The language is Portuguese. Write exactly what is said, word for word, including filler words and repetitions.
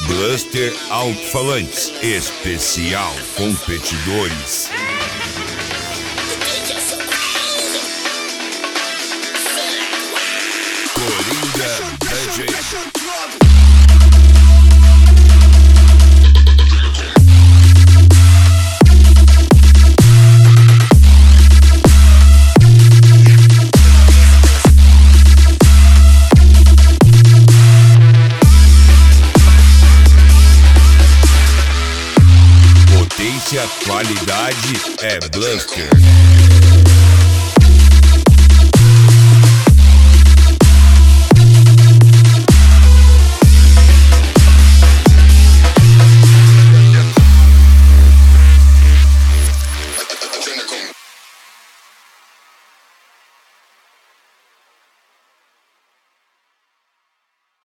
Blaster Alto-Falantes Especial Competidores. Coringa D J. Potência, qualidade é Blaster.